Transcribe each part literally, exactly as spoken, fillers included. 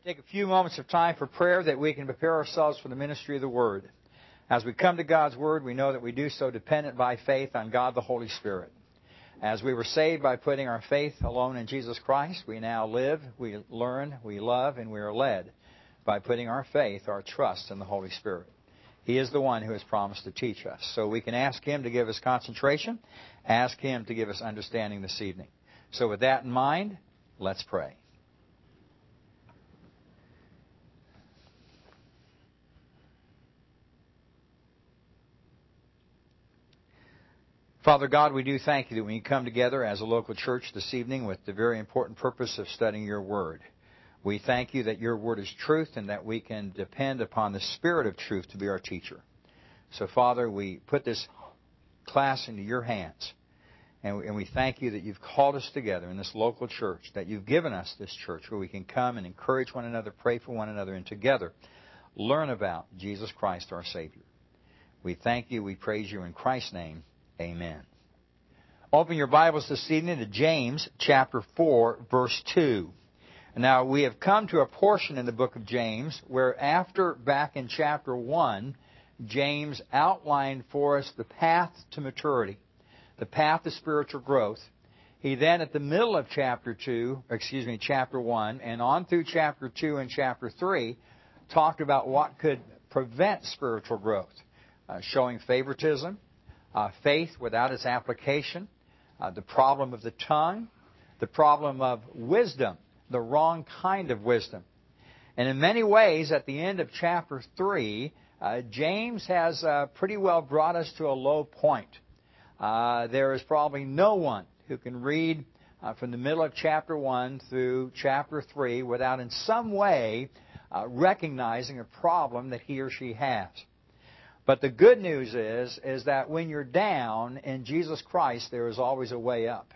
Take a few moments of time for prayer that we can prepare ourselves for the ministry of the Word. As we come to God's Word, we know that we do so dependent by faith on God the Holy Spirit. As we were saved by putting our faith alone in Jesus Christ, we now live, we learn, we love, and we are led by putting our faith, our trust in the Holy Spirit. He is the one who has promised to teach us. So we can ask Him to give us concentration, ask Him to give us understanding this evening. So with that in mind, let's pray. Father God, we do thank you that we come together as a local church this evening with the very important purpose of studying your Word. We thank you that your Word is truth and that we can depend upon the Spirit of truth to be our teacher. So, Father, we put this class into your hands. And we, and we thank you that you've called us together in this local church, that you've given us this church where we can come and encourage one another, pray for one another, and together learn about Jesus Christ, our Savior. We thank you. We praise you in Christ's name. Amen. Open your Bibles this evening to James chapter four, verse two. Now, we have come to a portion in the book of James where after, back in chapter one, James outlined for us the path to maturity, the path to spiritual growth. He then, at the middle of chapter two, excuse me, chapter one, and on through chapter two and chapter three, talked about what could prevent spiritual growth, uh, showing favoritism, Uh, faith without its application, uh, the problem of the tongue, the problem of wisdom, the wrong kind of wisdom. And in many ways, at the end of chapter three, uh, James has uh, pretty well brought us to a low point. Uh, there is probably no one who can read uh, from the middle of chapter one through chapter three without in some way uh, recognizing a problem that he or she has. But the good news is, is that when you're down in Jesus Christ, there is always a way up.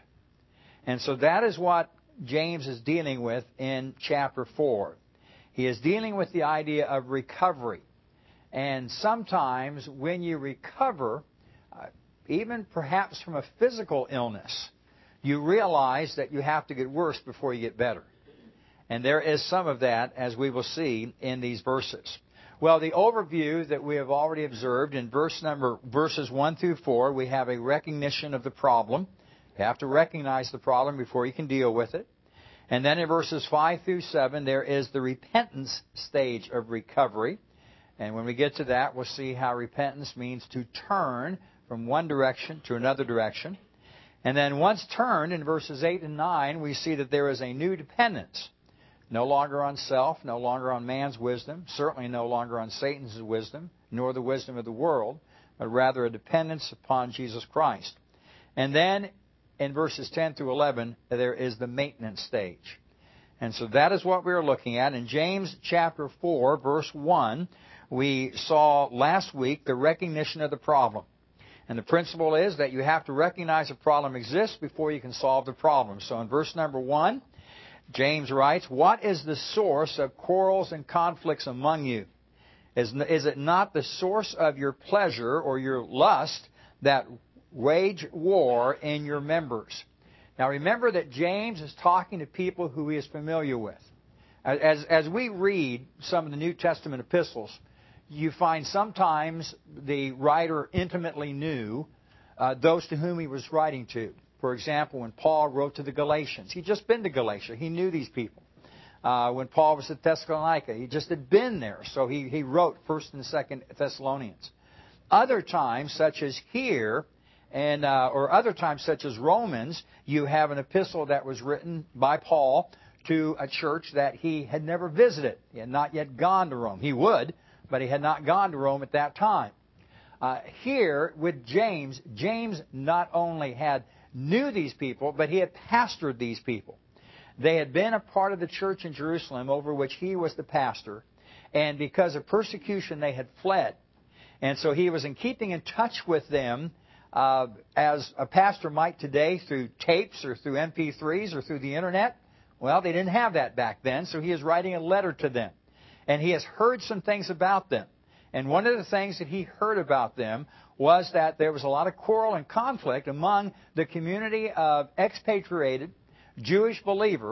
And so that is what James is dealing with in chapter four. He is dealing with the idea of recovery. And sometimes when you recover, uh, even perhaps from a physical illness, you realize that you have to get worse before you get better. And there is some of that, as we will see in these verses. Well, the overview that we have already observed in verse number verses one through four, we have a recognition of the problem. You have to recognize the problem before you can deal with it. And then in verses five through seven, there is the repentance stage of recovery. And when we get to that, we'll see how repentance means to turn from one direction to another direction. And then once turned, in verses eight and nine, we see that there is a new dependence. No longer on self, no longer on man's wisdom, certainly no longer on Satan's wisdom, nor the wisdom of the world, but rather a dependence upon Jesus Christ. And then in verses ten through eleven, there is the maintenance stage. And so that is what we are looking at. In James chapter four, verse one, we saw last week the recognition of the problem. And the principle is that you have to recognize a problem exists before you can solve the problem. So in verse number one, James writes, "What is the source of quarrels and conflicts among you? Is, is it not the source of your pleasure or your lust that wage war in your members?" Now remember that James is talking to people who he is familiar with. As, as we read some of the New Testament epistles, you find sometimes the writer intimately knew uh, those to whom he was writing to. For example, when Paul wrote to the Galatians, he'd just been to Galatia. He knew these people. Uh, when Paul was at Thessalonica, he just had been there. So he, he wrote First and Second Thessalonians. Other times, such as here, and uh, or other times, such as Romans, you have an epistle that was written by Paul to a church that he had never visited. He had not yet gone to Rome. He would, but he had not gone to Rome at that time. Uh, here, with James, James not only had knew these people, but he had pastored these people. They had been a part of the church in Jerusalem over which he was the pastor, and because of persecution they had fled. And so he was in keeping in touch with them uh, as a pastor might today through tapes or through M P threes or through the internet. Well, they didn't have that back then, so he is writing a letter to them. And he has heard some things about them. And one of the things that he heard about them was that there was a lot of quarrel and conflict among the community of expatriated Jewish believers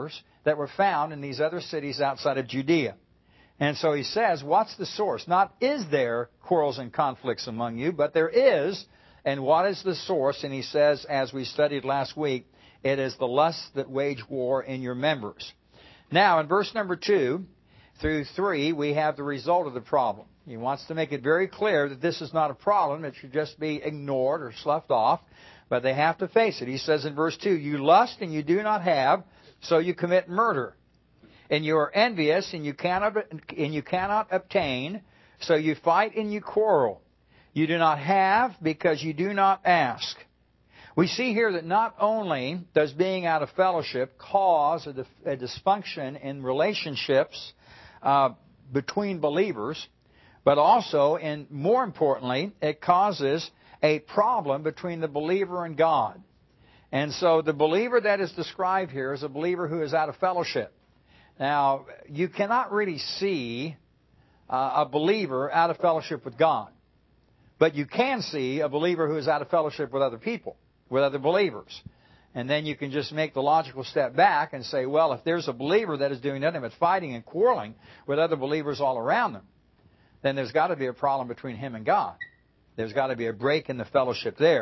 that were found in these other cities outside of Judea. And so he says, what's the source? Not is there quarrels and conflicts among you, but there is. And what is the source? And he says, as we studied last week, it is the lusts that wage war in your members. Now, in verse number two through three, we have the result of the problem. He wants to make it very clear that this is not a problem. It should just be ignored or sloughed off. But they have to face it. He says in verse two, you lust and you do not have, so you commit murder. And you are envious and you cannot, and you cannot obtain, so you fight and you quarrel. You do not have because you do not ask. We see here that not only does being out of fellowship cause a, a dysfunction in relationships uh, between believers, but also, and more importantly, it causes a problem between the believer and God. And so the believer that is described here is a believer who is out of fellowship. Now, you cannot really see uh, a believer out of fellowship with God. But you can see a believer who is out of fellowship with other people, with other believers. And then you can just make the logical step back and say, well, if there's a believer that is doing nothing but fighting and quarreling with other believers all around them, then there's got to be a problem between him and God. There's got to be a break in the fellowship there.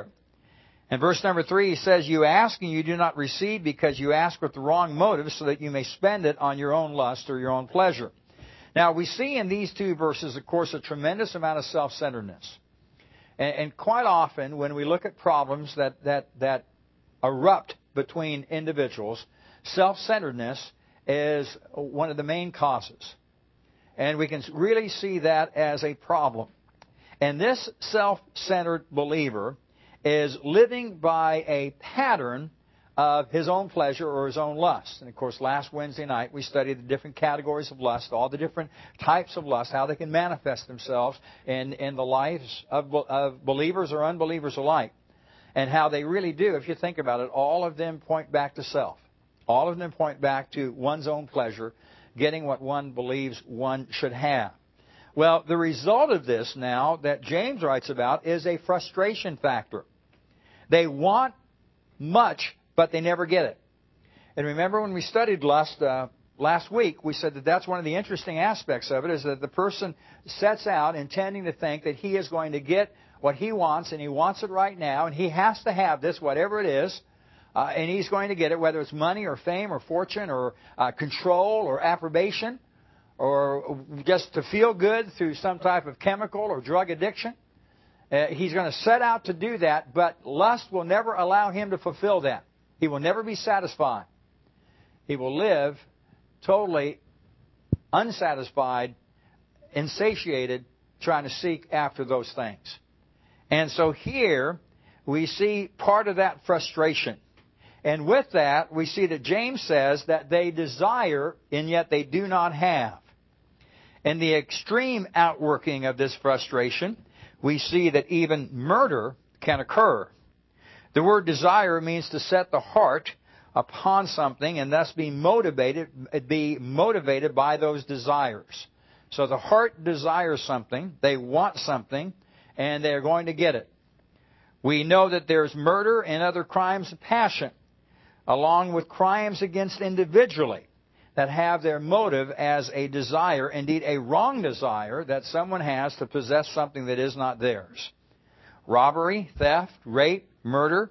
In verse number three, he says, you ask and you do not receive because you ask with the wrong motive so that you may spend it on your own lust or your own pleasure. Now, we see in these two verses, of course, a tremendous amount of self-centeredness. And, and quite often, when we look at problems that, that, that erupt between individuals, self-centeredness is one of the main causes. And we can really see that as a problem. And this self-centered believer is living by a pattern of his own pleasure or his own lust. And of course, last Wednesday night we studied the different categories of lust, all the different types of lust, how they can manifest themselves in, in the lives of, of believers or unbelievers alike. And how they really do, if you think about it, all of them point back to self. All of them point back to one's own pleasure, getting what one believes one should have. Well, the result of this now that James writes about is a frustration factor. They want much, but they never get it. And remember when we studied lust uh, last week, we said that that's one of the interesting aspects of it, is that the person sets out intending to think that he is going to get what he wants, and he wants it right now, and he has to have this, whatever it is, uh, and he's going to get it, whether it's money or fame or fortune or uh, control or approbation, or just to feel good through some type of chemical or drug addiction. Uh, he's going to set out to do that, but lust will never allow him to fulfill that. He will never be satisfied. He will live totally unsatisfied, insatiated, trying to seek after those things. And so here we see part of that frustration. And with that, we see that James says that they desire and yet they do not have. In the extreme outworking of this frustration, we see that even murder can occur. The word desire means to set the heart upon something and thus be motivated, be motivated by those desires. So the heart desires something, they want something, and they're going to get it. We know that there's murder and other crimes of passion, along with crimes against individually, that have their motive as a desire, indeed a wrong desire that someone has to possess something that is not theirs. Robbery, theft, rape, murder,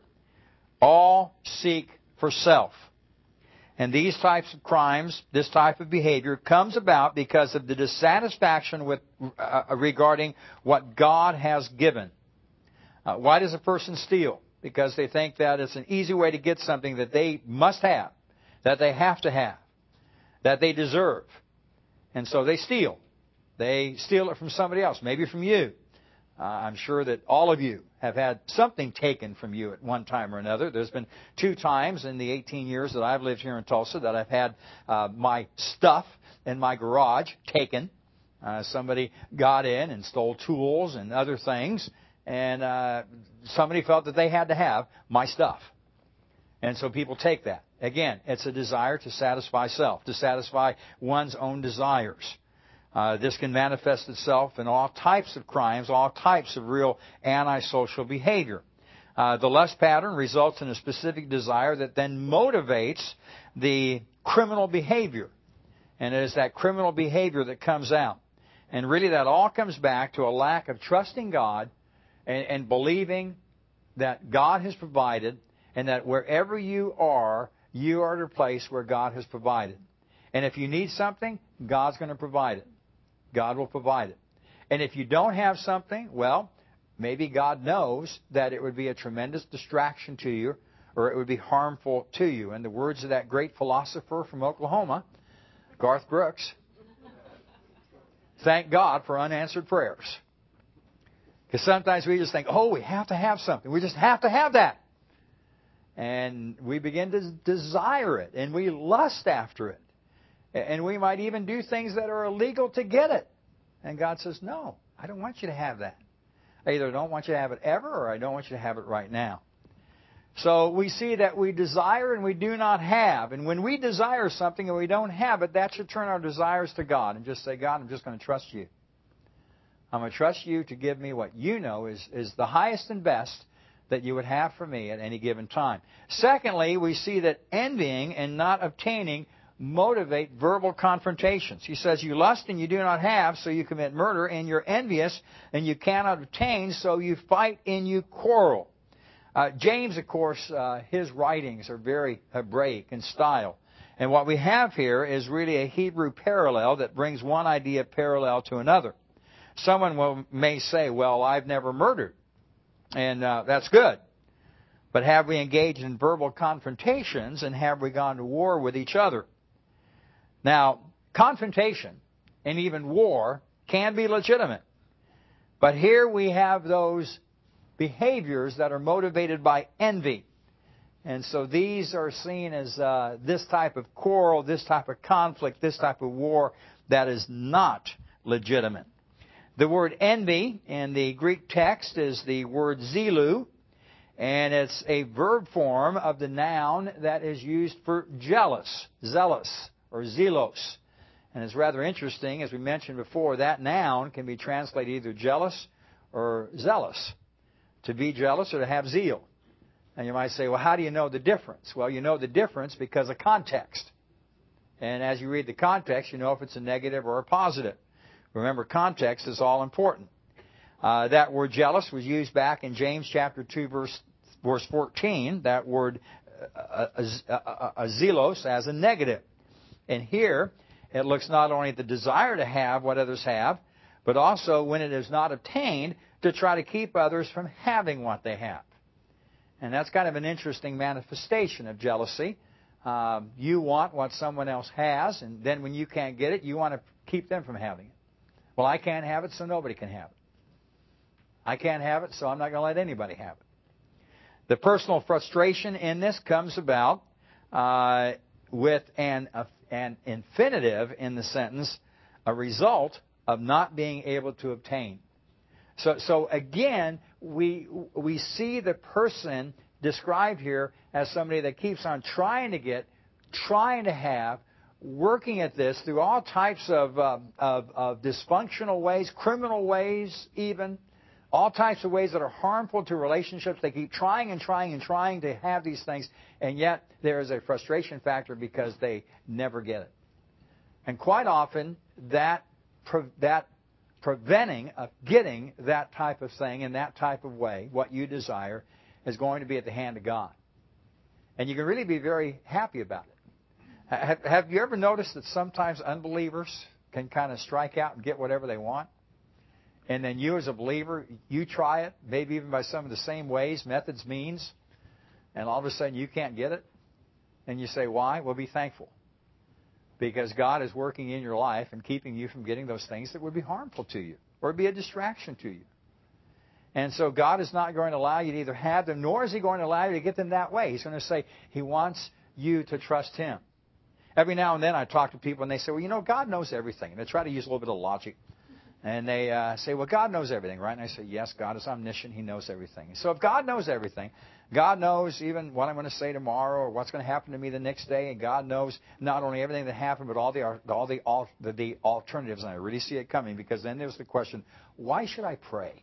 all seek for self. And these types of crimes, this type of behavior, comes about because of the dissatisfaction with uh, regarding what God has given. Uh, why does a person steal? Because they think that it's an easy way to get something that they must have, that they have to have, that they deserve. And so they steal. They steal it from somebody else, maybe from you. Uh, I'm sure that all of you have had something taken from you at one time or another. There's been two times in the eighteen years that I've lived here in Tulsa that I've had uh, my stuff in my garage taken. Uh, somebody got in and stole tools and other things, and uh, somebody felt that they had to have my stuff. And so people take that. Again, it's a desire to satisfy self, to satisfy one's own desires. Uh, this can manifest itself in all types of crimes, all types of real antisocial behavior. Uh, the lust pattern results in a specific desire that then motivates the criminal behavior. And it is that criminal behavior that comes out. And really that all comes back to a lack of trusting God and, and believing that God has provided, and that wherever you are, you are at a place where God has provided. And if you need something, God's going to provide it. God will provide it. And if you don't have something, well, maybe God knows that it would be a tremendous distraction to you, or it would be harmful to you. In the words of that great philosopher from Oklahoma, Garth Brooks, thank God for unanswered prayers. Because sometimes we just think, oh, we have to have something. We just have to have that. And we begin to desire it, and we lust after it. And we might even do things that are illegal to get it. And God says, no, I don't want you to have that. I either don't want you to have it ever, or I don't want you to have it right now. So we see that we desire and we do not have. And when we desire something and we don't have it, that should turn our desires to God and just say, God, I'm just going to trust you. I'm going to trust you to give me what you know is, is the highest and best that you would have for me at any given time. Secondly, we see that envying and not obtaining motivate verbal confrontations. He says, you lust and you do not have, so you commit murder, and you're envious and you cannot obtain, so you fight and you quarrel. Uh, James, of course, uh, his writings are very Hebraic in style. And what we have here is really a Hebrew parallel that brings one idea parallel to another. Someone will, may say, well, I've never murdered. And uh, that's good. But have we engaged in verbal confrontations, and have we gone to war with each other? Now, confrontation and even war can be legitimate. But here we have those behaviors that are motivated by envy. And so these are seen as uh, this type of quarrel, this type of conflict, this type of war that is not legitimate. The word envy in the Greek text is the word zelu, and it's a verb form of the noun that is used for jealous, zealous, or zelos. And it's rather interesting, as we mentioned before, that noun can be translated either jealous or zealous. To be jealous or to have zeal. And you might say, well, how do you know the difference? Well, you know the difference because of context. And as you read the context, you know if it's a negative or a positive. Remember, context is all important. Uh, that word jealous was used back in James chapter two, verse, verse fourteen. That word uh, uh, uh, uh, zelos as a negative. And here, it looks not only at the desire to have what others have, but also when it is not obtained, to try to keep others from having what they have. And that's kind of an interesting manifestation of jealousy. Um, you want what someone else has, and then when you can't get it, you want to keep them from having it. Well, I can't have it, so nobody can have it. I can't have it, so I'm not going to let anybody have it. The personal frustration in this comes about uh, with an, uh, an infinitive in the sentence, a result of not being able to obtain. So, so again, we we see the person described here as somebody that keeps on trying to get, trying to have, working at this through all types of, uh, of, of dysfunctional ways, criminal ways even, all types of ways that are harmful to relationships. They keep trying and trying and trying to have these things, and yet there is a frustration factor because they never get it. And quite often, that that preventing of getting that type of thing in that type of way, what you desire, is going to be at the hand of God. And you can really be very happy about it. Have, have you ever noticed that sometimes unbelievers can kind of strike out and get whatever they want? And then you as a believer, you try it, maybe even by some of the same ways, methods, means, and all of a sudden you can't get it? And you say, why? Well, be thankful. Because God is working in your life and keeping you from getting those things that would be harmful to you or be a distraction to you. And so God is not going to allow you to either have them, nor is He going to allow you to get them that way. He's going to say He wants you to trust Him. Every now and then I talk to people and they say, well, you know, God knows everything. And they try to use a little bit of logic. And they uh, say, well, God knows everything, right? And I say, yes, God is omniscient. He knows everything. So if God knows everything, God knows even what I'm going to say tomorrow or what's going to happen to me the next day. And God knows not only everything that happened, but all the all the, all the, the alternatives. And I really see it coming, because then there's the question, why should I pray?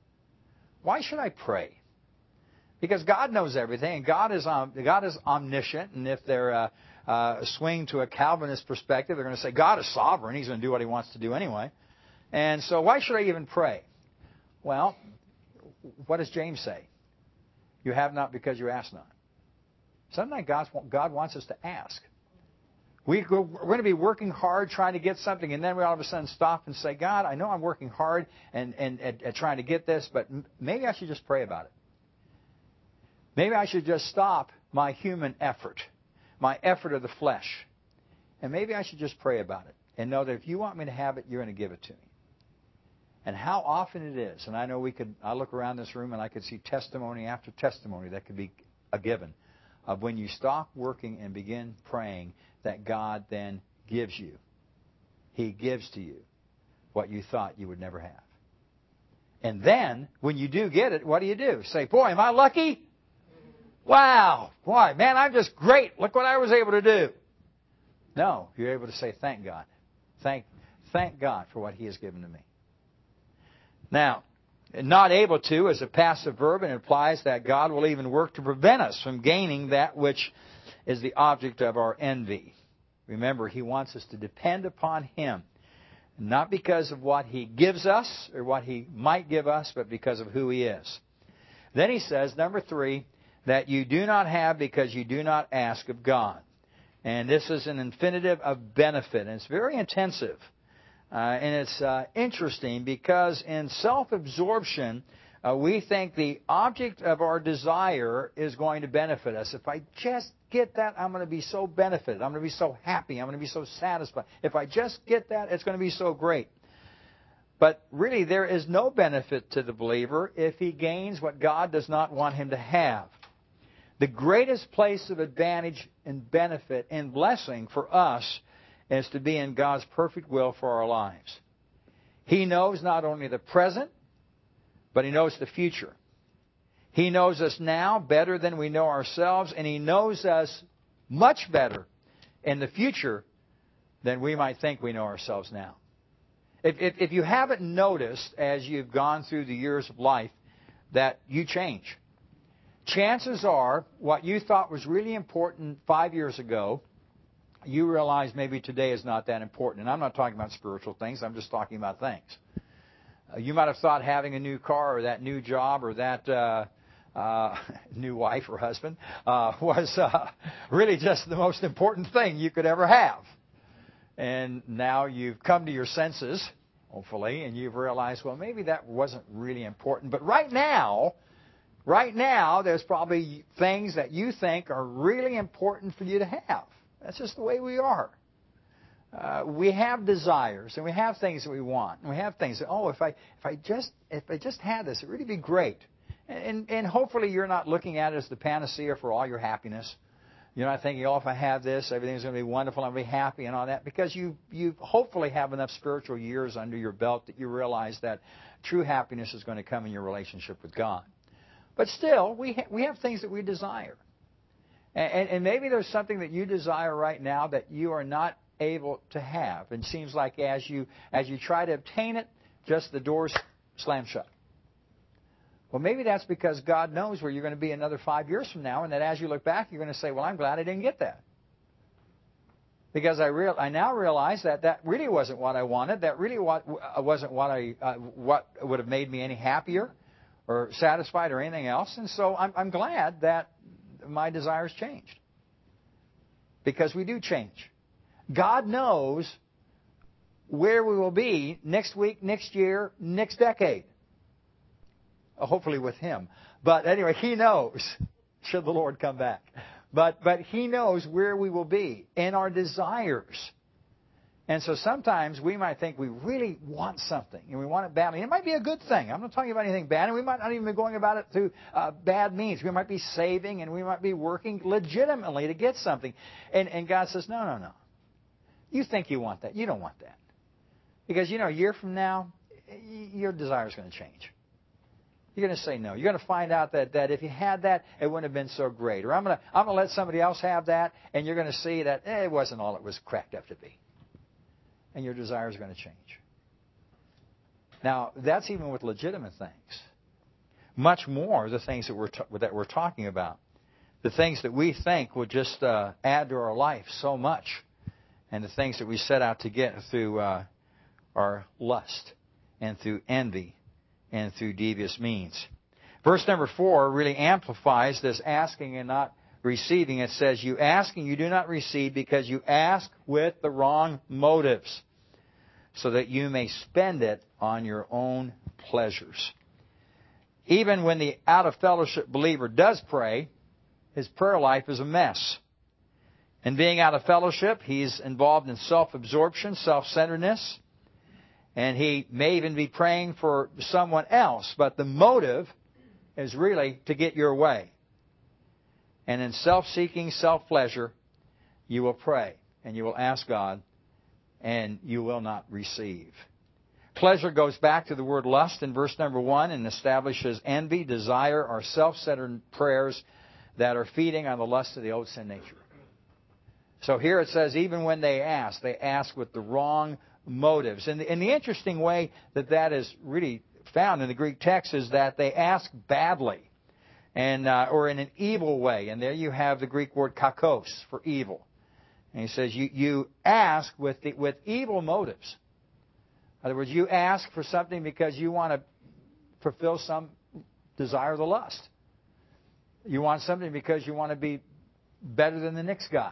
Why should I pray? Because God knows everything, and God is um, God is omniscient. And if there uh, uh, swing to a Calvinist perspective. They're going to say, God is sovereign. He's going to do what He wants to do anyway. And so why should I even pray? Well, what does James say? You have not because you ask not. Sometimes God, God wants us to ask. We go, we're going to be working hard trying to get something, and then we all of a sudden stop and say, God, I know I'm working hard and, and at, at trying to get this, but maybe I should just pray about it. Maybe I should just stop my human effort, my effort of the flesh, and maybe I should just pray about it and know that if you want me to have it, you're going to give it to me. And how often it is, and I know we could, I look around this room and I could see testimony after testimony that could be a given of when you stop working and begin praying that God then gives you. He gives to you what you thought you would never have. And then, when you do get it, what do you do? Say, boy, am I lucky? Wow, boy, man, I'm just great. Look what I was able to do. No, you're able to say, thank God. Thank, thank God for what He has given to me. Now, not able to is a passive verb, and it implies that God will even work to prevent us from gaining that which is the object of our envy. Remember, He wants us to depend upon Him, not because of what He gives us or what He might give us, but because of who He is. Then He says, number three, that you do not have because you do not ask of God. And this is an infinitive of benefit, and it's very intensive. Uh, and it's uh, interesting because in self-absorption, uh, we think the object of our desire is going to benefit us. If I just get that, I'm going to be so benefited. I'm going to be so happy. I'm going to be so satisfied. If I just get that, it's going to be so great. But really, there is no benefit to the believer if he gains what God does not want him to have. The greatest place of advantage and benefit and blessing for us is to be in God's perfect will for our lives. He knows not only the present, but He knows the future. He knows us now better than we know ourselves, and He knows us much better in the future than we might think we know ourselves now. If, if, if you haven't noticed as you've gone through the years of life that you change, chances are what you thought was really important five years ago, you realize maybe today is not that important. And I'm not talking about spiritual things. I'm just talking about things. Uh, you might have thought having a new car or that new job or that uh, uh, new wife or husband uh, was uh, really just the most important thing you could ever have. And now you've come to your senses, hopefully, and you've realized, well, maybe that wasn't really important. But right now, right now, there's probably things that you think are really important for you to have. That's just the way we are. Uh, we have desires and we have things that we want. And we have things that, oh, if I if I just if I just had this, it'd really be great. And and hopefully you're not looking at it as the panacea for all your happiness. You're not thinking, oh, if I have this, everything's going to be wonderful, I'm going to be happy and all that. Because you you hopefully have enough spiritual years under your belt that you realize that true happiness is going to come in your relationship with God. But still, we ha- we have things that we desire. And, and maybe there's something that you desire right now that you are not able to have. And it seems like as you as you try to obtain it, just the doors slam shut. Well, maybe that's because God knows where you're going to be another five years from now, and that as you look back, you're going to say, well, I'm glad I didn't get that. Because I real I now realize that that really wasn't what I wanted. That really what, wasn't what I uh, what would have made me any happier or satisfied or anything else. And so I'm, I'm glad that my desires changed. Because we do change. God knows where we will be next week, next year, next decade. Hopefully with Him. But anyway, He knows, should the Lord come back. But but He knows where we will be in our desires. And so sometimes we might think we really want something, and we want it badly. It might be a good thing. I'm not talking about anything bad, and we might not even be going about it through uh, bad means. We might be saving, and we might be working legitimately to get something. And, and God says, no, no, no. You think you want that. You don't want that. Because, you know, a year from now, your desire is going to change. You're going to say no. You're going to find out that, that if you had that, it wouldn't have been so great. Or I'm going to I'm going to let somebody else have that, and you're going to see that eh, it wasn't all it was cracked up to be. And your desire is going to change. Now, that's even with legitimate things. Much more the things that we're, ta- that we're talking about. the things that we think will just uh, add to our life so much, and the things that we set out to get through uh, our lust and through envy and through devious means. Verse number four really amplifies this asking and not receiving. It says, you ask and you do not receive because you ask with the wrong motives, so that you may spend it on your own pleasures. Even when the out-of-fellowship believer does pray, his prayer life is a mess. And being out of fellowship, he's involved in self-absorption, self-centeredness, and he may even be praying for someone else, but the motive is really to get your way. And in self-seeking, self-pleasure, you will pray and you will ask God, and you will not receive. Pleasure goes back to the word lust in verse number one and establishes envy, desire, or self-centered prayers that are feeding on the lust of the old sin nature. So here it says, even when they ask, they ask with the wrong motives. And the, and the interesting way that that is really found in the Greek text is that they ask badly, and uh, or in an evil way. And there you have the Greek word kakos for evil. And he says, you, you ask with the, with evil motives. In other words, you ask for something because you want to fulfill some desire of the lust. You want something because you want to be better than the next guy.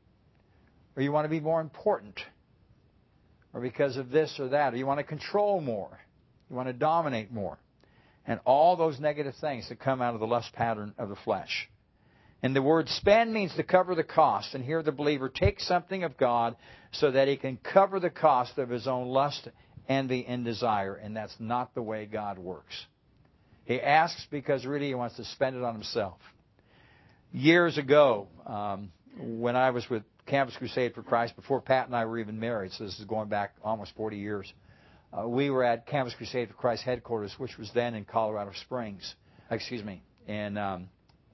Or you want to be more important. Or because of this or that. Or you want to control more. You want to dominate more. And all those negative things that come out of the lust pattern of the flesh. And the word spend means to cover the cost. And here the believer takes something of God so that he can cover the cost of his own lust, envy, and desire. And that's not the way God works. He asks because really he wants to spend it on himself. Years ago, um, when I was with Campus Crusade for Christ, before Pat and I were even married, so this is going back almost forty years, uh, we were at Campus Crusade for Christ headquarters, which was then in Colorado Springs. Excuse me, in... Um,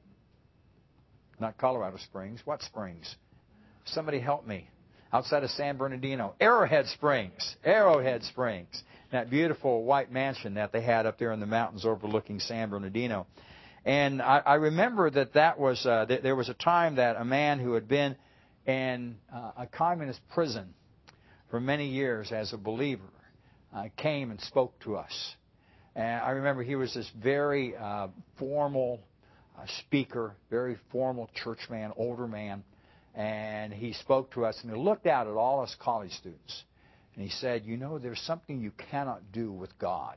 Not Colorado Springs. What Springs? Somebody help me. Outside of San Bernardino. Arrowhead Springs. Arrowhead Springs. That beautiful white mansion that they had up there in the mountains overlooking San Bernardino. And I, I remember that that was uh, th- there was a time that a man who had been in uh, a communist prison for many years as a believer uh, came and spoke to us. And I remember he was this very uh, formal a speaker, very formal church man, older man, and he spoke to us and he looked out at all us college students and he said, you know, there's something you cannot do with God.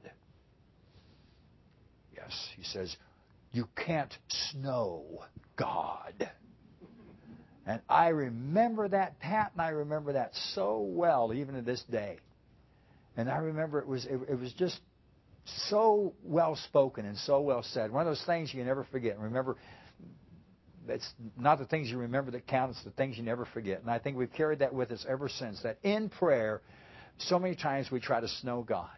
Yes, he says, you can't snow God. And I remember that, Pat, and I remember that so well, even to this day. And I remember it was it, it was just so well spoken and so well said. One of those things you never forget. Remember, it's not the things you remember that count, it's the things you never forget. And I think we've carried that with us ever since, that in prayer, so many times we try to snow God.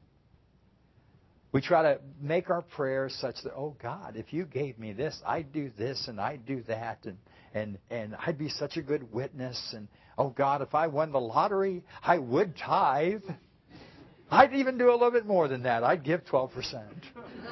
We try to make our prayers such that, oh God, if you gave me this, I'd do this and I'd do that, and, and, and I'd be such a good witness. And oh God, if I won the lottery, I would tithe. I'd even do a little bit more than that. I'd give twelve percent.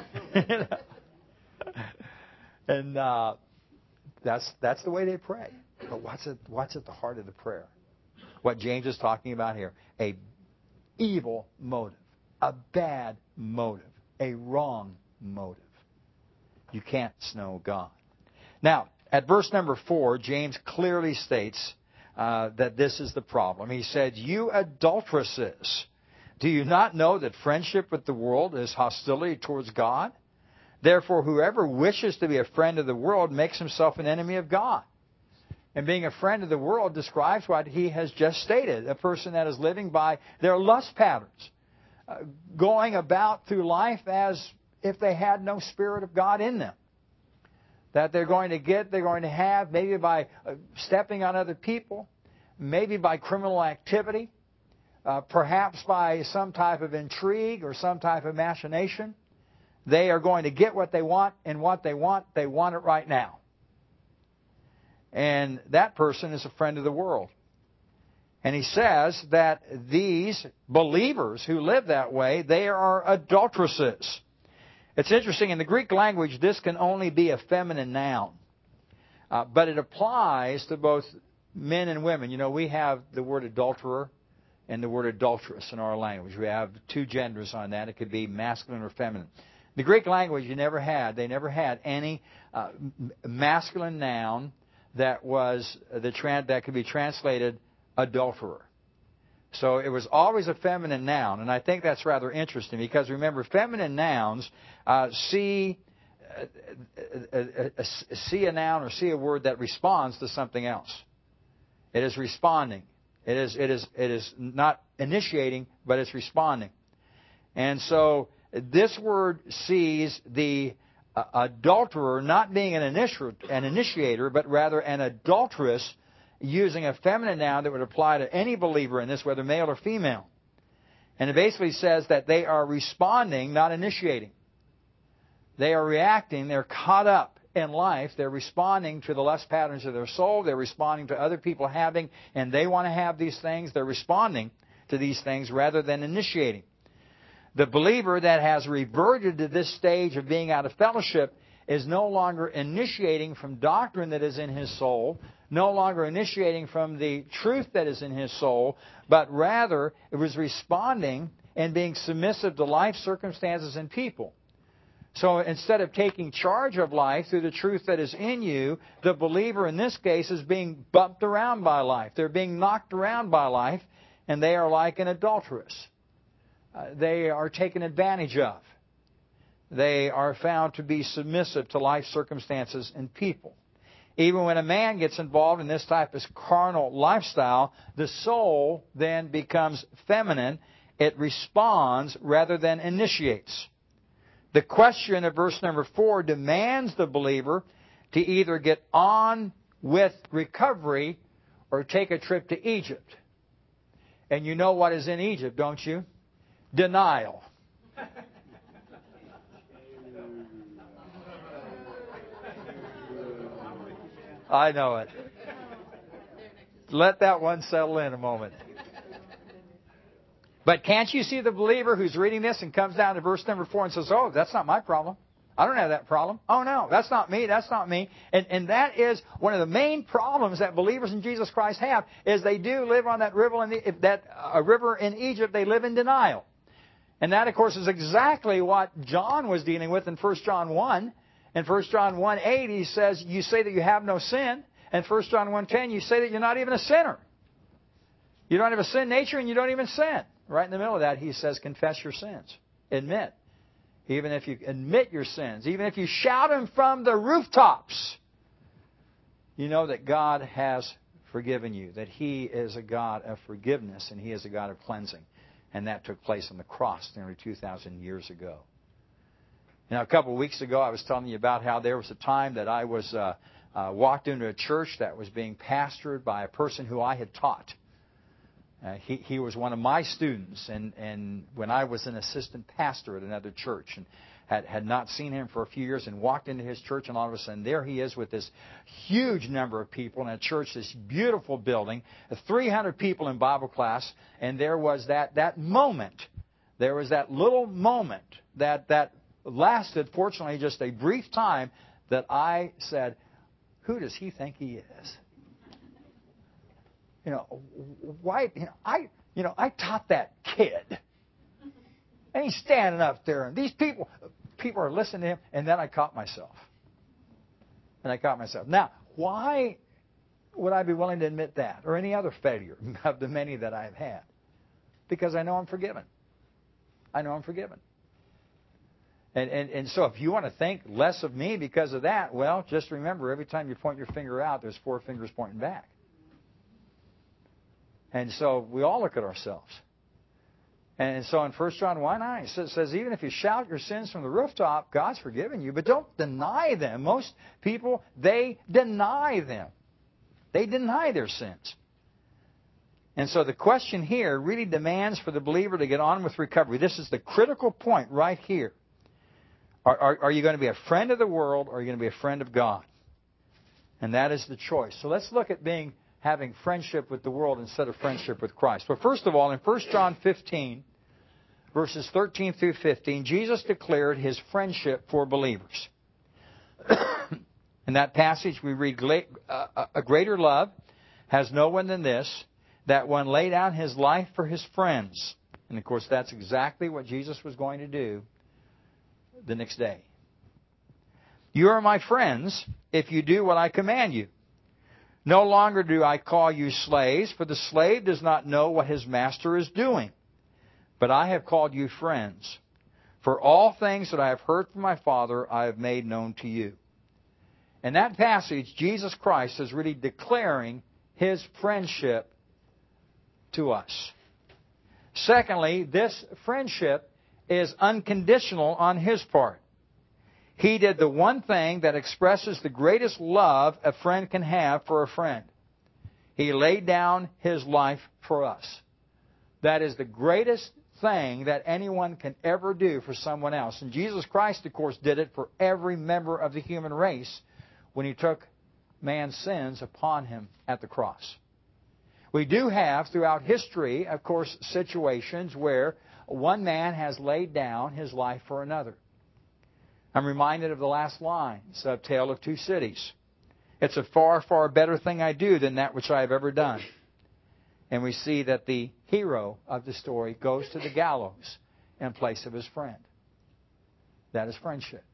And uh, that's that's the way they pray. But what's at, what's at the heart of the prayer? What James is talking about here. A evil motive. A bad motive. A wrong motive. You can't snow God. Now, at verse number four, James clearly states uh, that this is the problem. He said, you adulteresses, do you not know that friendship with the world is hostility towards God? Therefore, whoever wishes to be a friend of the world makes himself an enemy of God. And being a friend of the world describes what he has just stated, a person that is living by their lust patterns, uh, going about through life as if they had no Spirit of God in them. That they're going to get, they're going to have, maybe by uh, stepping on other people, maybe by criminal activity, Uh, perhaps by some type of intrigue or some type of machination. They are going to get what they want, and what they want, they want it right now. And that person is a friend of the world. And he says that these believers who live that way, they are adulteresses. It's interesting, in the Greek language, this can only be a feminine noun. Uh, but it applies to both men and women. You know, we have the word adulterer and the word adulteress in our language. We have two genders on that. It could be masculine or feminine. The Greek language, you never had. They never had any uh, masculine noun that was the tran- that could be translated adulterer. So it was always a feminine noun, and I think that's rather interesting because remember, feminine nouns uh, see uh, uh, uh, uh, see a noun or see a word that responds to something else. It is responding. It is it is it is not initiating, but it's responding. And so this word sees the uh, adulterer not being an, initi- an initiator, but rather an adulteress, using a feminine noun that would apply to any believer in this, whether male or female. And it basically says that they are responding, not initiating. They are reacting. They're caught up in life. They're responding to the lust patterns of their soul. They're responding to other people having, and they want to have these things. They're responding to these things rather than initiating. The believer that has reverted to this stage of being out of fellowship is no longer initiating from doctrine that is in his soul, no longer initiating from the truth that is in his soul, but rather it was responding and being submissive to life circumstances and people. So instead of taking charge of life through the truth that is in you, the believer in this case is being bumped around by life. They're being knocked around by life, and they are like an adulteress. Uh, they are taken advantage of. They are found to be submissive to life circumstances and people. Even when a man gets involved in this type of carnal lifestyle, the soul then becomes feminine. It responds rather than initiates. The question of verse number four demands the believer to either get on with recovery or take a trip to Egypt. And you know what is in Egypt, don't you? Denial. I know it. Let that one settle in a moment. But can't you see the believer who's reading this and comes down to verse number four and says, oh, that's not my problem. I don't have that problem. Oh, no, that's not me. That's not me. And, and that is one of the main problems that believers in Jesus Christ have, is they do live on that river in, the, that, uh, river in Egypt. They live in denial. And that, of course, is exactly what John was dealing with in First John one. In First John one eight, he says, you say that you have no sin. And First John one ten, you say that you're not even a sinner. You don't have a sin nature and you don't even sin. Right in the middle of that, he says, confess your sins. Admit. Even if you admit your sins, even if you shout them from the rooftops, you know that God has forgiven you, that He is a God of forgiveness and He is a God of cleansing. And that took place on the cross nearly two thousand years ago. Now, a couple of weeks ago, I was telling you about how there was a time that I was uh, uh, walked into a church that was being pastored by a person who I had taught. Uh, he, he was one of my students, and, and when I was an assistant pastor at another church, and had, had not seen him for a few years, and walked into his church, and all of a sudden there he is with this huge number of people in a church, this beautiful building, three hundred people in Bible class, and there was that, that moment, there was that little moment that, that lasted, fortunately, just a brief time, that I said, who does he think he is? You know, why? You know, I, you know, I taught that kid, and he's standing up there, and these people, people are listening to him, and then I caught myself, and I caught myself. Now, why would I be willing to admit that, or any other failure of the many that I've had? Because I know I'm forgiven. I know I'm forgiven. And, and and so if you want to think less of me because of that, well, just remember, every time you point your finger out, there's four fingers pointing back. And so we all look at ourselves. And so in First John one nine, it says, even if you shout your sins from the rooftop, God's forgiven you, but don't deny them. Most people, they deny them. They deny their sins. And so the question here really demands for the believer to get on with recovery. This is the critical point right here. Are, are, are you going to be a friend of the world, or are you going to be a friend of God? And that is the choice. So let's look at being having friendship with the world instead of friendship with Christ. But first of all, in First John fifteen, verses thirteen through fifteen, Jesus declared His friendship for believers. In that passage we read, a greater love has no one than this, that one lay down his life for his friends. And of course that's exactly what Jesus was going to do the next day. You are my friends if you do what I command you. No longer do I call you slaves, for the slave does not know what his master is doing. But I have called you friends. For all things that I have heard from my Father, I have made known to you. In that passage, Jesus Christ is really declaring His friendship to us. Secondly, this friendship is unconditional on His part. He did the one thing that expresses the greatest love a friend can have for a friend. He laid down His life for us. That is the greatest thing that anyone can ever do for someone else. And Jesus Christ, of course, did it for every member of the human race when He took man's sins upon Him at the cross. We do have, throughout history, of course, situations where one man has laid down his life for another. I'm reminded of the last lines of Tale of Two Cities. It's a far, far better thing I do than that which I have ever done. And we see that the hero of the story goes to the gallows in place of his friend. That is friendship.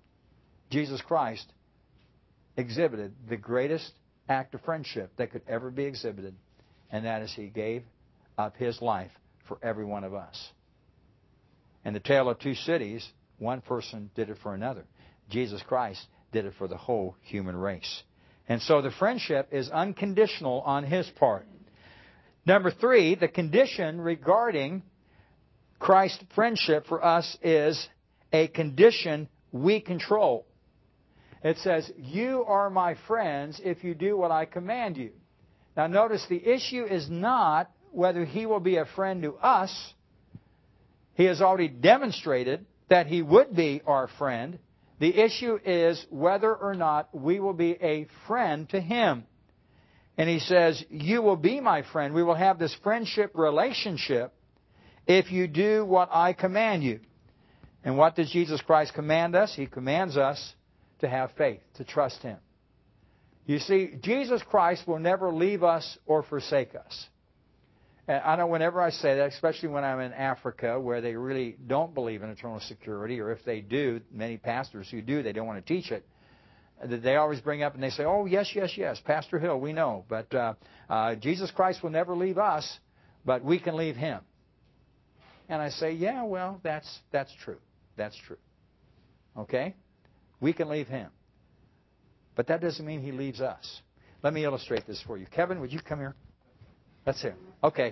Jesus Christ exhibited the greatest act of friendship that could ever be exhibited, and that is He gave up His life for every one of us. In the Tale of Two Cities, one person did it for another. Jesus Christ did it for the whole human race. And so the friendship is unconditional on His part. Number three, the condition regarding Christ's friendship for us is a condition we control. It says, you are my friends if you do what I command you. Now notice the issue is not whether He will be a friend to us. He has already demonstrated that He would be our friend. The issue is whether or not we will be a friend to Him. And He says, you will be my friend. We will have this friendship relationship if you do what I command you. And what does Jesus Christ command us? He commands us to have faith, to trust Him. You see, Jesus Christ will never leave us or forsake us. And I know whenever I say that, especially when I'm in Africa where they really don't believe in eternal security, or if they do, many pastors who do, they don't want to teach it, they always bring up and they say, oh, yes, yes, yes, Pastor Hill, we know. But uh, uh, Jesus Christ will never leave us, but we can leave Him. And I say, yeah, well, that's that's true. That's true. Okay? We can leave Him. But that doesn't mean He leaves us. Let me illustrate this for you. Kevin, would you come here? That's here. Okay.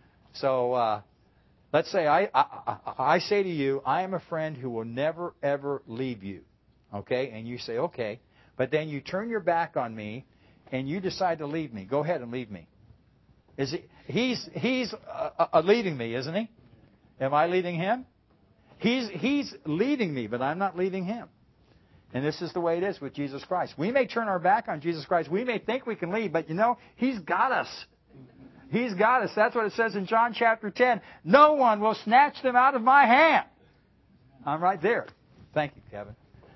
So uh, let's say I, I, I, I say to you, I am a friend who will never, ever leave you. Okay? And you say, okay. But then you turn your back on me and you decide to leave me. Go ahead and leave me. Is he, he's he's uh, uh, leaving me, isn't he? Am I leaving him? He's He's leaving me, but I'm not leaving Him. And this is the way it is with Jesus Christ. We may turn our back on Jesus Christ. We may think we can leave, but you know, He's got us. He's got us. That's what it says in John chapter ten. No one will snatch them out of my hand. I'm right there. Thank you, Kevin.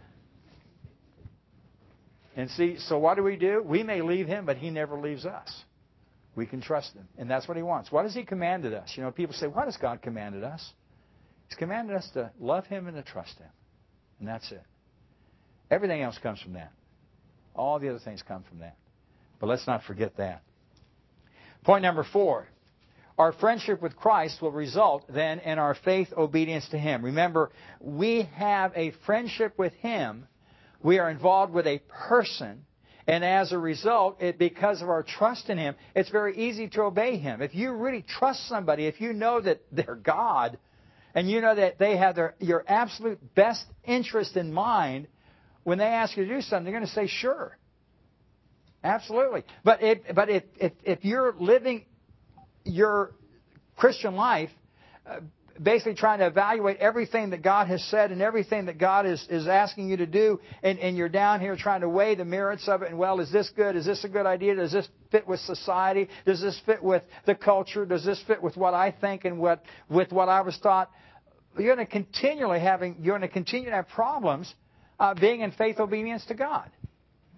And see, so what do we do? We may leave Him, but He never leaves us. We can trust Him. And that's what He wants. What has He commanded us? You know, people say, what has God commanded us? He's commanded us to love Him and to trust Him. And that's it. Everything else comes from that. All the other things come from that. But let's not forget that. Point number four. Our friendship with Christ will result then in our faith obedience to Him. Remember, we have a friendship with Him. We are involved with a person. And as a result, it, because of our trust in Him, it's very easy to obey Him. If you really trust somebody, if you know that they're God, and you know that they have their, your absolute best interest in mind, when they ask you to do something, they're going to say, sure. Absolutely. But if, but if, if, if you're living your Christian life uh, basically trying to evaluate everything that God has said and everything that God is, is asking you to do, and, and you're down here trying to weigh the merits of it, and well, is this good? Is this a good idea? Does this fit with society? Does this fit with the culture? Does this fit with what I think and what with what I was taught? You're going to continually having, you're going to continue to have problems uh, being in faith obedience to God.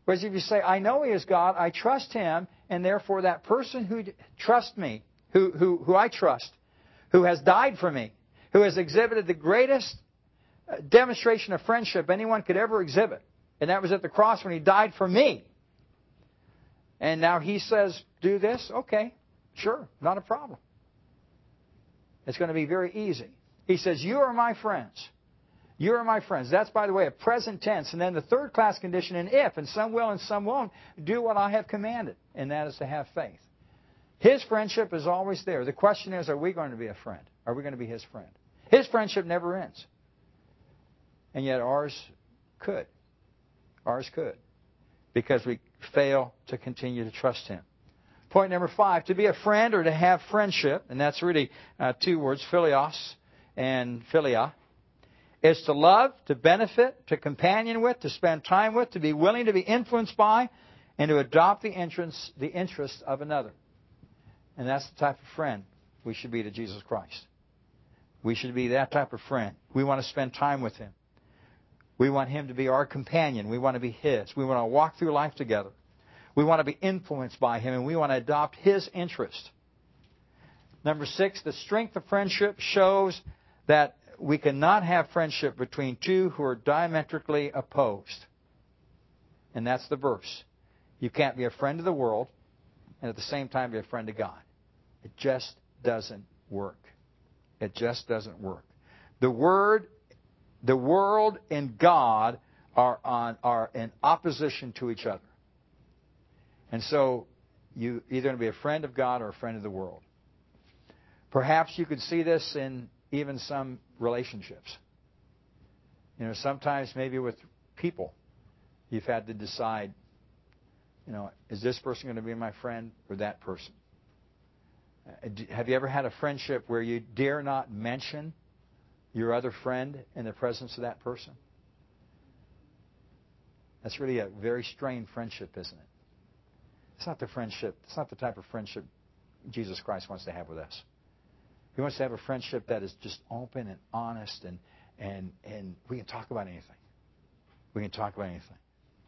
Whereas if you say, I know He is God, I trust Him, and therefore that person who trusts me, who, who, who I trust, who has died for me, who has exhibited the greatest demonstration of friendship anyone could ever exhibit, and that was at the cross when He died for me. And now He says, do this? Okay, sure, not a problem. It's going to be very easy. He says, you are my friends. You are my friends. That's, by the way, a present tense. And then the third class condition, and if, and some will and some won't, do what I have commanded. And that is to have faith. His friendship is always there. The question is, are we going to be a friend? Are we going to be His friend? His friendship never ends. And yet ours could. Ours could. Because we fail to continue to trust Him. Point number five, to be a friend or to have friendship, and that's really uh, two words, philios and philia, is to love, to benefit, to companion with, to spend time with, to be willing to be influenced by, and to adopt the interests, the interests of another. And that's the type of friend we should be to Jesus Christ. We should be that type of friend. We want to spend time with Him. We want Him to be our companion. We want to be His. We want to walk through life together. We want to be influenced by Him, and we want to adopt His interest. Number six, the strength of friendship shows that we cannot have friendship between two who are diametrically opposed. And that's the verse. You can't be a friend of the world and at the same time be a friend of God. It just doesn't work. It just doesn't work. The word, the world and God are on are in opposition to each other. And so you either going to be a friend of God or a friend of the world. Perhaps you could see this in even some relationships. You know, sometimes maybe with people, you've had to decide, you know, is this person going to be my friend or that person? Have you ever had a friendship where you dare not mention your other friend in the presence of that person? That's really a very strained friendship, isn't it? It's not the friendship, it's not the type of friendship Jesus Christ wants to have with us. He wants to have a friendship that is just open and honest, and, and, and we can talk about anything. We can talk about anything.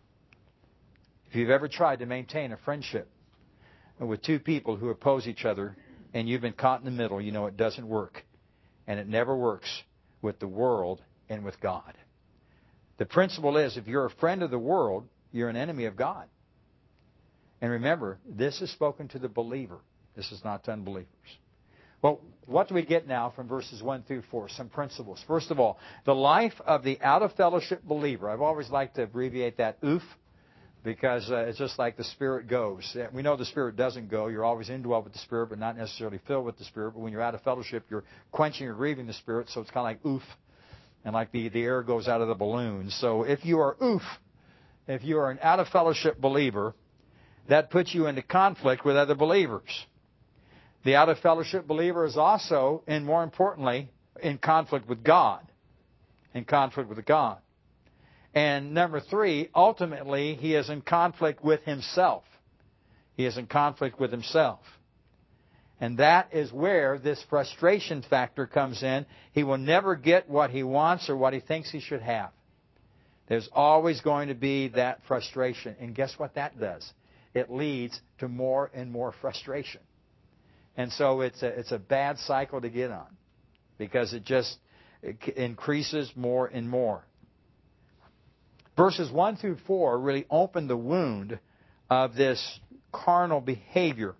If you've ever tried to maintain a friendship with two people who oppose each other and you've been caught in the middle, you know it doesn't work. And it never works with the world and with God. The principle is, if you're a friend of the world, you're an enemy of God. And remember, this is spoken to the believer. This is not to unbelievers. Well, what do we get now from verses one through four? Some principles. First of all, the life of the out-of-fellowship believer. I've always liked to abbreviate that oof, because uh, it's just like the Spirit goes. We know the Spirit doesn't go. You're always indwelled with the Spirit, but not necessarily filled with the Spirit. But when you're out of fellowship, you're quenching or grieving the Spirit, so it's kind of like oof, and like the, the air goes out of the balloon. So if you are oof, if you are an out-of-fellowship believer, that puts you into conflict with other believers. The out-of-fellowship believer is also, and more importantly, in conflict with God. In conflict with God. And number three, ultimately, he is in conflict with himself. He is in conflict with himself. And that is where this frustration factor comes in. He will never get what he wants or what he thinks he should have. There's always going to be that frustration. And guess what that does? It leads to more and more frustration. And so it's a, it's a bad cycle to get on, because it just it increases more and more. Verses one through four really open the wound of this carnal behavior.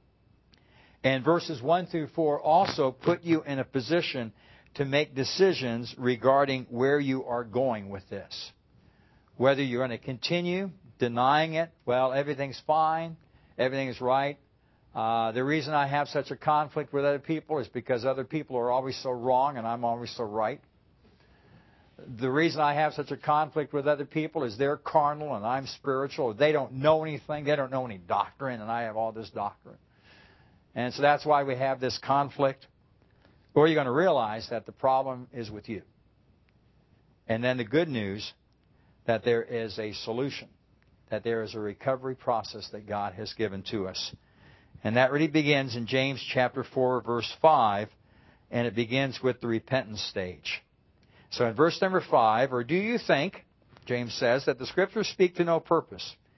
And verses one through four also put you in a position to make decisions regarding where you are going with this. Whether you're going to continue denying it, well, everything's fine, everything is right. Uh, the reason I have such a conflict with other people is because other people are always so wrong and I'm always so right. The reason I have such a conflict with other people is they're carnal and I'm spiritual. They don't know anything. They don't know any doctrine, and I have all this doctrine. And so that's why we have this conflict. Or you're going to realize that the problem is with you. And then the good news, that there is a solution, that there is a recovery process that God has given to us. And that really begins in James chapter four, verse five, and it begins with the repentance stage. So in verse number five, or do you think, James says, that the Scriptures speak to no purpose?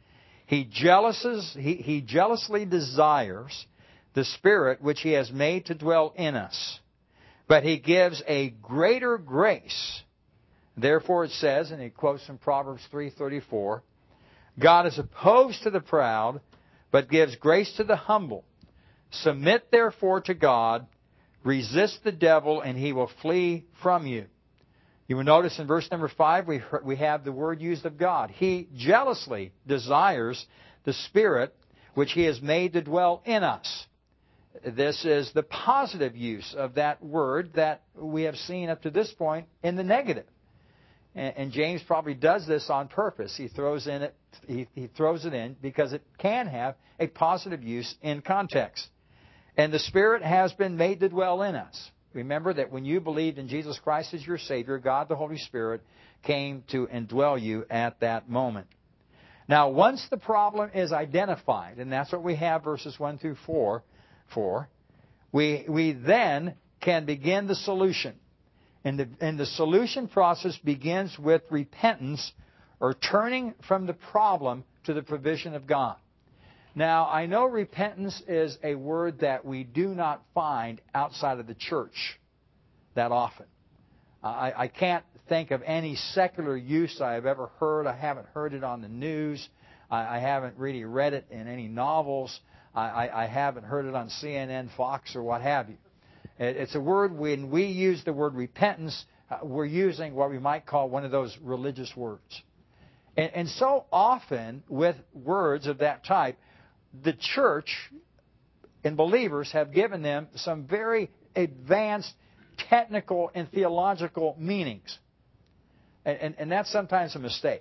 He jealouses, he, he jealously desires the Spirit which He has made to dwell in us. But He gives a greater grace. Therefore it says, and he quotes from Proverbs three thirty-four, God is opposed to the proud, but gives grace to the humble. Submit therefore to God, resist the devil, and he will flee from you. You will notice in verse number five, we, we have the word used of God. He jealously desires the Spirit which He has made to dwell in us. This is the positive use of that word that we have seen up to this point in the negative. And, and James probably does this on purpose. He throws in it, he, he throws it in because it can have a positive use in context. And the Spirit has been made to dwell in us. Remember that when you believed in Jesus Christ as your Savior, God the Holy Spirit came to indwell you at that moment. Now, once the problem is identified, and that's what we have verses one through four for, we, we then can begin the solution. And the, and the solution process begins with repentance or turning from the problem to the provision of God. Now, I know repentance is a word that we do not find outside of the church that often. I, I can't think of any secular use I have ever heard. I haven't heard it on the news. I, I haven't really read it in any novels. I, I, I haven't heard it on C N N, Fox, or what have you. It, it's a word, when we use the word repentance, uh, we're using what we might call one of those religious words. And, and so often with words of that type, the church and believers have given them some very advanced technical and theological meanings. And, and, and that's sometimes a mistake.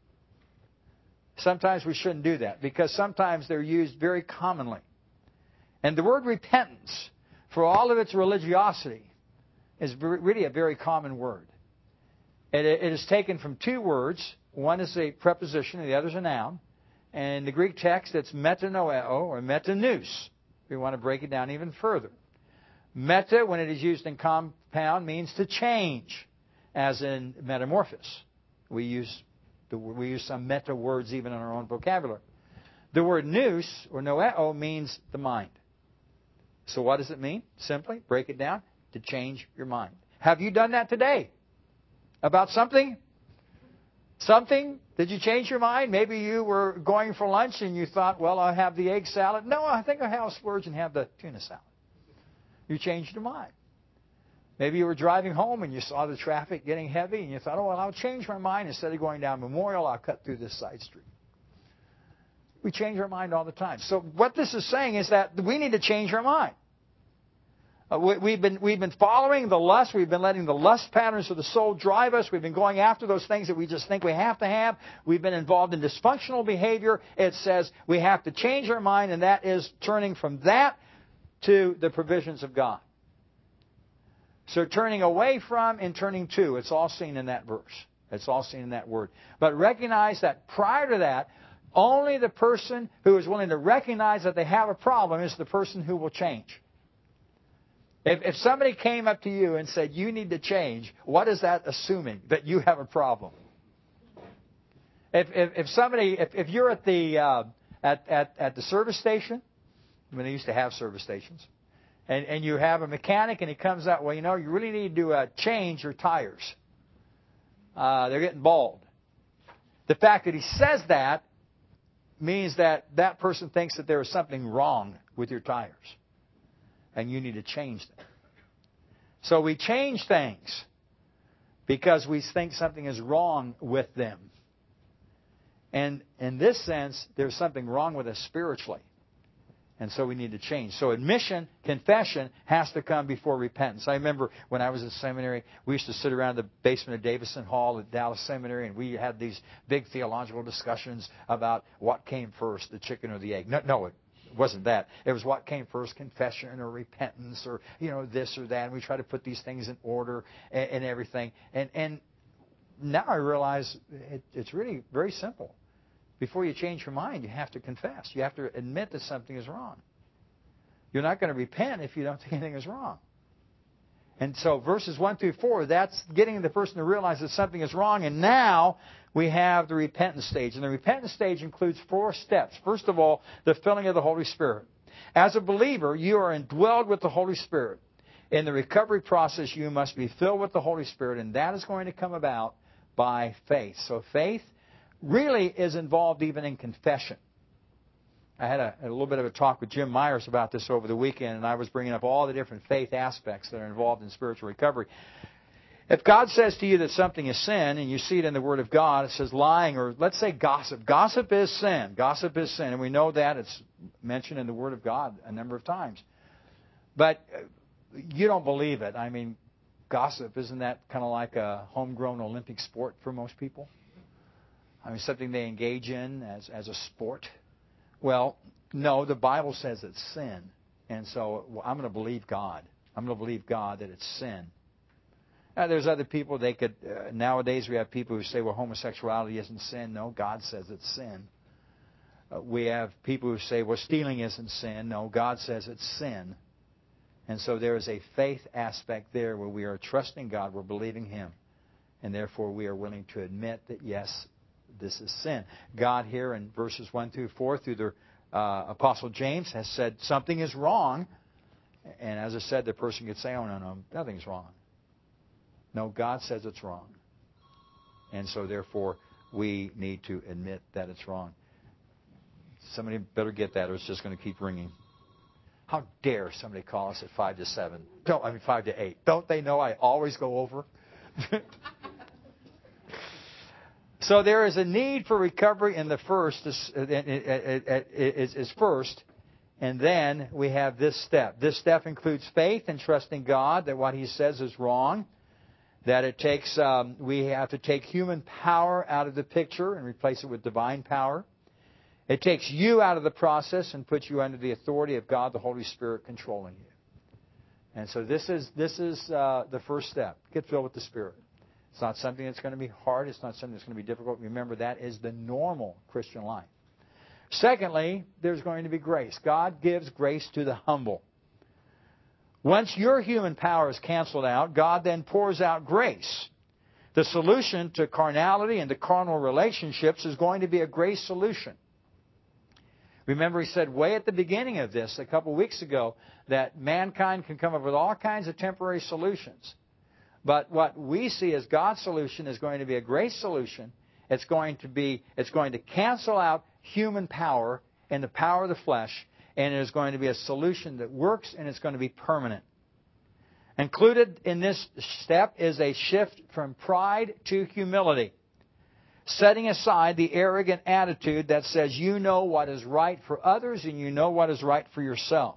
Sometimes we shouldn't do that because sometimes they're used very commonly. And the word repentance, for all of its religiosity, is really a very common word. It, it is taken from two words. One is a preposition and the other is a noun. And in the Greek text, it's metanoeo or metanous. We want to break it down even further. Meta, when it is used in compound, means to change, as in metamorphosis. We use the, we use some meta words even in our own vocabulary. The word nous, or noeo, means the mind. So what does it mean? Simply, break it down, to change your mind. Have you done that today? About something? Something? Did you change your mind? Maybe you were going for lunch and you thought, well, I'll have the egg salad. No, I think I'll splurge and have the tuna salad. You changed your mind. Maybe you were driving home and you saw the traffic getting heavy and you thought, oh, well, I'll change my mind. Instead of going down Memorial, I'll cut through this side street. We change our mind all the time. So what this is saying is that we need to change our mind. Uh, we, we've been we've been following the lust. We've been letting the lust patterns of the soul drive us. We've been going after those things that we just think we have to have. We've been involved in dysfunctional behavior. It says we have to change our mind, and that is turning from that to the provisions of God. So turning away from and turning to. It's all seen in that verse. It's all seen in that word. But recognize that prior to that, only the person who is willing to recognize that they have a problem is the person who will change. If, if somebody came up to you and said, you need to change, what is that assuming? That you have a problem. If, if, if somebody, if, if you're at the, uh, at, at, at the service station, when they used to have service stations, and, and you have a mechanic and he comes out, well, you know, you really need to uh, change your tires. Uh, they're getting bald. The fact that he says that means that that person thinks that there is something wrong with your tires. And you need to change them. So we change things because we think something is wrong with them. And in this sense, there's something wrong with us spiritually. And so we need to change. So admission, confession has to come before repentance. I remember when I was in seminary, we used to sit around the basement of Davison Hall at Dallas Seminary, and we had these big theological discussions about what came first, the chicken or the egg. No, no, it wasn't that. It was what came first, confession or repentance or, you know, this or that. And we try to put these things in order and, and everything. And, and now I realize it, it's really very simple. Before you change your mind, you have to confess. You have to admit that something is wrong. You're not going to repent if you don't think anything is wrong. And so verses one through four, that's getting the person to realize that something is wrong. And now we have the repentance stage. And the repentance stage includes four steps. First of all, the filling of the Holy Spirit. As a believer, you are indwelled with the Holy Spirit. In the recovery process, you must be filled with the Holy Spirit, and that is going to come about by faith. So faith really is involved even in confession. I had a, a little bit of a talk with Jim Myers about this over the weekend, and I was bringing up all the different faith aspects that are involved in spiritual recovery. If God says to you that something is sin, and you see it in the Word of God, it says lying, or let's say gossip. Gossip is sin. Gossip is sin, and we know that. It's mentioned in the Word of God a number of times. But you don't believe it. I mean, gossip, isn't that kind of like a homegrown Olympic sport for most people? I mean, something they engage in as, as a sport. Well, no, the Bible says it's sin. And so well, I'm going to believe God. I'm going to believe God that it's sin. Now, there's other people, they could, uh, nowadays we have people who say, well, homosexuality isn't sin. No, God says it's sin. Uh, we have people who say, well, stealing isn't sin. No, God says it's sin. And so there is a faith aspect there where we are trusting God, we're believing Him, and therefore we are willing to admit that, yes, this is sin. God here in verses one through four, through the uh, Apostle James, has said something is wrong. And as I said, the person could say, oh, no, no, nothing's wrong. No, God says it's wrong. And so therefore we need to admit that it's wrong. Somebody better get that or it's just going to keep ringing. How dare somebody call us at five to seven? Don't, I mean five to eight. Don't they know I always go over? So there is a need for recovery in the first is, is, is first, and then we have this step. This step includes faith and trusting God that what He says is wrong. That it takes um, we have to take human power out of the picture and replace it with divine power. It takes you out of the process and puts you under the authority of God, the Holy Spirit, controlling you. And so this is this is uh, the first step. Get filled with the Spirit. It's not something that's going to be hard. It's not something that's going to be difficult. Remember, that is the normal Christian life. Secondly, there's going to be grace. God gives grace to the humble. Once your human power is canceled out, God then pours out grace. The solution to carnality and to carnal relationships is going to be a grace solution. Remember, he said way at the beginning of this, a couple weeks ago, that mankind can come up with all kinds of temporary solutions. But what we see as God's solution is going to be a grace solution. It's going to be, it's going to cancel out human power and the power of the flesh, and it is going to be a solution that works and it's going to be permanent. Included in this step is a shift from pride to humility. Setting aside the arrogant attitude that says you know what is right for others and you know what is right for yourself.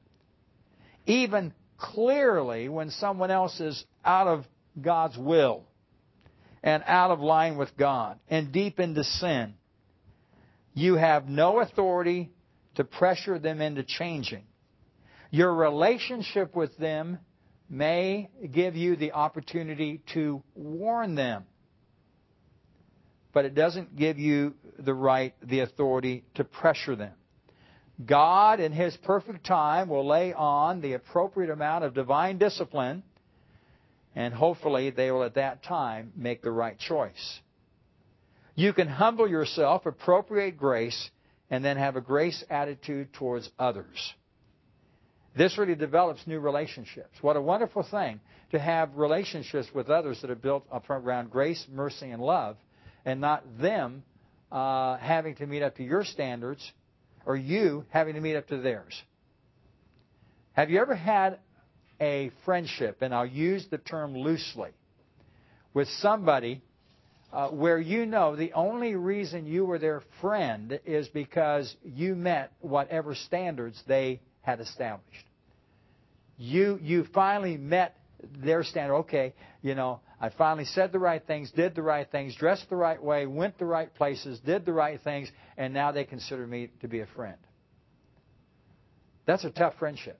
Even clearly when someone else is out of God's will and out of line with God and deep into sin, you have no authority to pressure them into changing. Your relationship with them may give you the opportunity to warn them, but it doesn't give you the right, the authority to pressure them. God, in His perfect time, will lay on the appropriate amount of divine discipline, and hopefully they will at that time make the right choice. You can humble yourself, appropriate grace, and then have a grace attitude towards others. This really develops new relationships. What a wonderful thing to have relationships with others that are built up around grace, mercy, and love, and not them uh, having to meet up to your standards or you having to meet up to theirs. Have you ever had a friendship, and I'll use the term loosely, with somebody uh, where you know the only reason you were their friend is because you met whatever standards they had established? You you finally met their standard. Okay, you know, I finally said the right things, did the right things, dressed the right way, went the right places, did the right things, and now they consider me to be a friend. That's a tough friendship.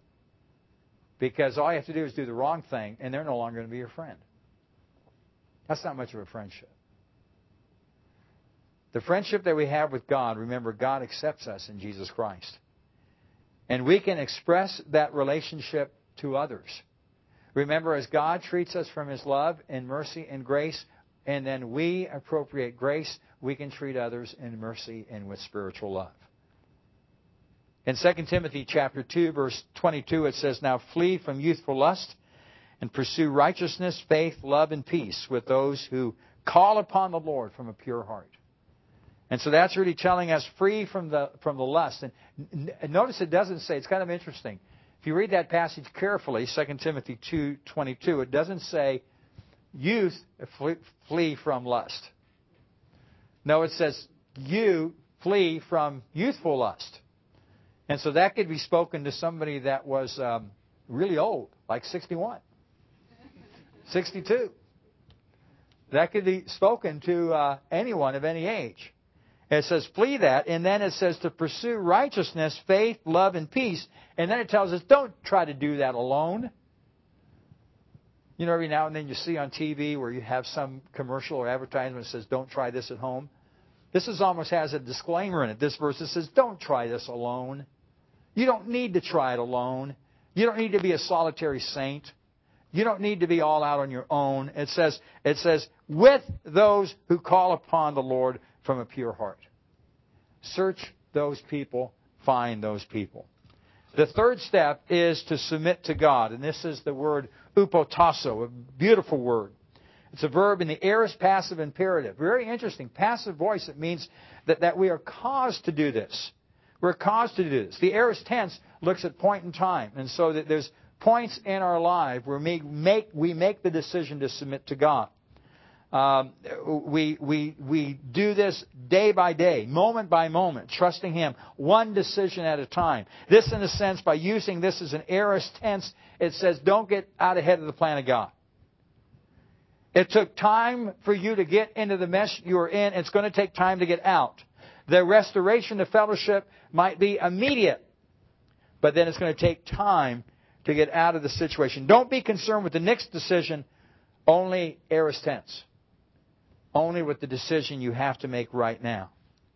Because all you have to do is do the wrong thing, and they're no longer going to be your friend. That's not much of a friendship. The friendship that we have with God, remember, God accepts us in Jesus Christ. And we can express that relationship to others. Remember, as God treats us from His love and mercy and grace, and then we appropriate grace, we can treat others in mercy and with spiritual love. In Second Timothy chapter two, verse twenty-two, it says, "Now flee from youthful lust and pursue righteousness, faith, love, and peace with those who call upon the Lord from a pure heart." And so that's really telling us free from the from the lust. And notice it doesn't say, it's kind of interesting. If you read that passage carefully, Second Timothy two twenty-two, it doesn't say youth flee, flee from lust. No, it says you flee from youthful lust. And so that could be spoken to somebody that was um, really old, like sixty-one, sixty-two. That could be spoken to uh, anyone of any age. It says flee that, and then it says to pursue righteousness, faith, love, and peace. And then it tells us don't try to do that alone. You know, every now and then you see on T V where you have some commercial or advertisement that says don't try this at home. This is almost has a disclaimer in it. This verse it says don't try this alone. You don't need to try it alone. You don't need to be a solitary saint. You don't need to be all out on your own. It says, it says, with those who call upon the Lord from a pure heart. Search those people, find those people. The third step is to submit to God, and this is the word upotasso, a beautiful word. It's a verb in the aorist passive imperative. Very interesting. Passive voice, it means that, that we are caused to do this. We're caused to do this. The aorist tense looks at point in time, and so that there's points in our life where we make, we make the decision to submit to God. Um, we, we, we do this day by day, moment by moment, trusting Him, one decision at a time. This, in a sense, by using this as an aorist tense, it says don't get out ahead of the plan of God. It took time for you to get into the mess you were in. It's going to take time to get out. The restoration of fellowship might be immediate, but then it's going to take time to get out of the situation. Don't be concerned with the next decision, only aorist tense. Only with the decision you have to make right now.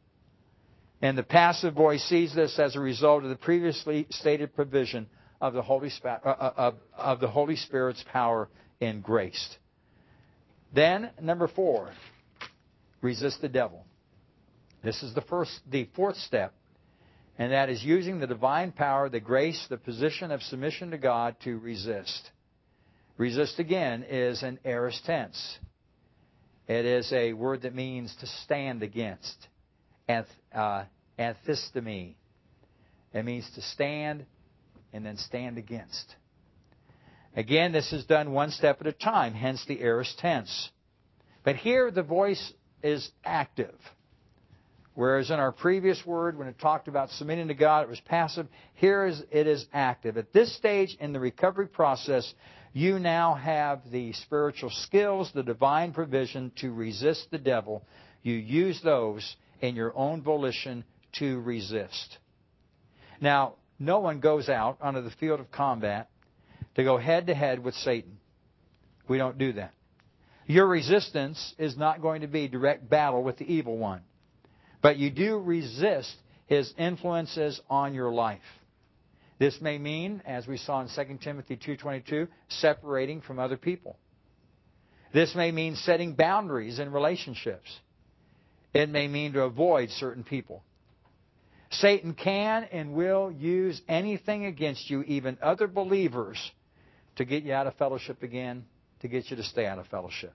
And the passive voice sees this as a result of the previously stated provision of the Holy, Sp- uh, of, of the Holy Spirit's power and grace. Then, number four, resist the devil. This is the first, the fourth step, and that is using the divine power, the grace, the position of submission to God to resist. Resist, again, is an aorist tense. It is a word that means to stand against. Anth, uh, anthistemi. It means to stand and then stand against. Again, this is done one step at a time, hence the aorist tense. But here the voice is active. Whereas in our previous word, when it talked about submitting to God, it was passive. Here is, it is active. At this stage in the recovery process, you now have the spiritual skills, the divine provision to resist the devil. You use those in your own volition to resist. Now, no one goes out onto the field of combat to go head-to-head with Satan. We don't do that. Your resistance is not going to be direct battle with the evil one. But you do resist his influences on your life. This may mean, as we saw in Second Timothy two twenty-two, separating from other people. This may mean setting boundaries in relationships. It may mean to avoid certain people. Satan can and will use anything against you, even other believers, to get you out of fellowship again, to get you to stay out of fellowship.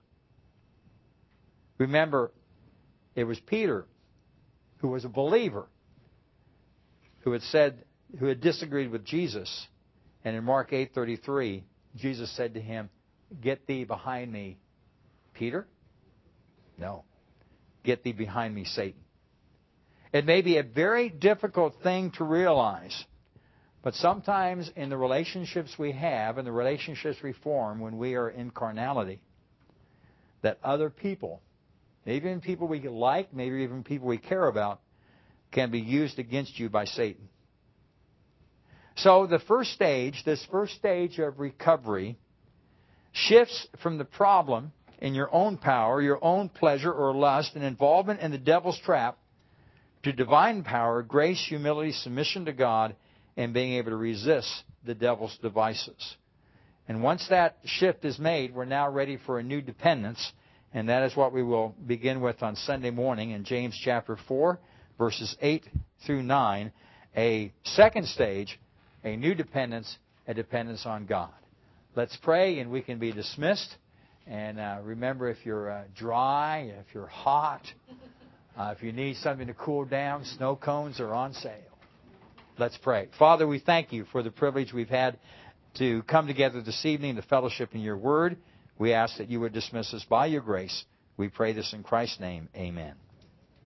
Remember, it was Peter, who was a believer, who had said, who had disagreed with Jesus. And in Mark eight thirty-three, Jesus said to him, "Get thee behind me, Peter." No. "Get thee behind me, Satan." It may be a very difficult thing to realize, but sometimes in the relationships we have, and the relationships we form when we are in carnality, that other people, maybe even people we like, maybe even people we care about, can be used against you by Satan. So the first stage, this first stage of recovery, shifts from the problem in your own power, your own pleasure or lust, and involvement in the devil's trap, to divine power, grace, humility, submission to God, and being able to resist the devil's devices. And once that shift is made, we're now ready for a new dependence. And that is what we will begin with on Sunday morning in James chapter four, verses eight through nine. A second stage, a new dependence, a dependence on God. Let's pray and we can be dismissed. And uh, remember, if you're uh, dry, if you're hot, uh, if you need something to cool down, snow cones are on sale. Let's pray. Father, we thank you for the privilege we've had to come together this evening to fellowship in your word. We ask that you would dismiss us by your grace. We pray this in Christ's name. Amen.